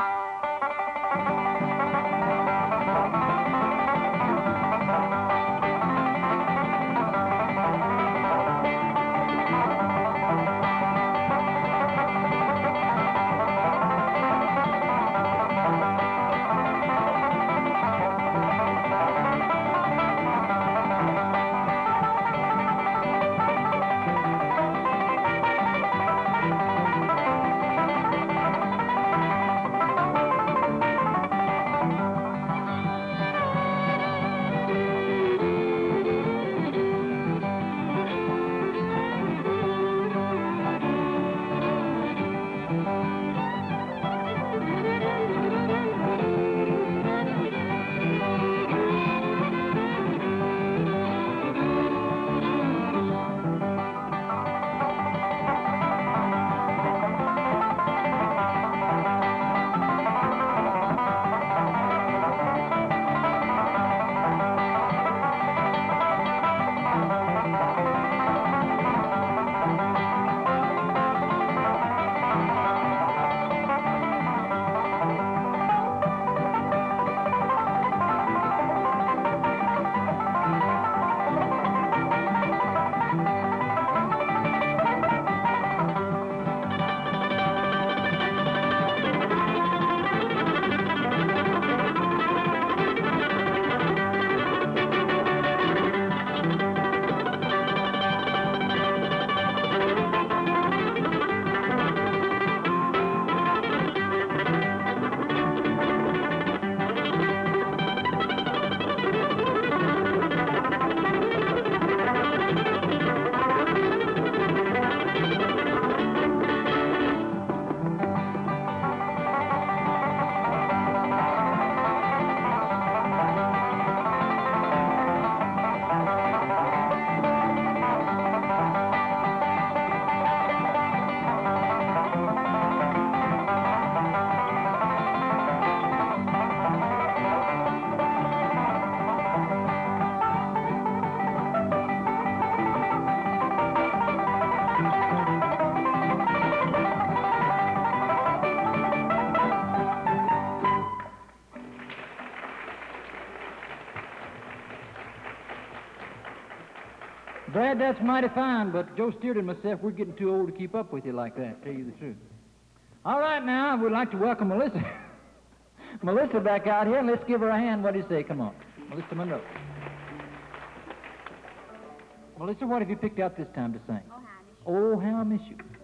Brad, that's mighty fine, but Joe Stewart and myself, we're getting too old to keep up with you like that, tell you the truth. All right, now, we'd like to welcome Melissa. Melissa back out here, and let's give her a hand. What do you say? Come on. Melissa Monroe. Melissa, what have you picked out this time to sing? Oh, how I miss you. Oh, how I miss you.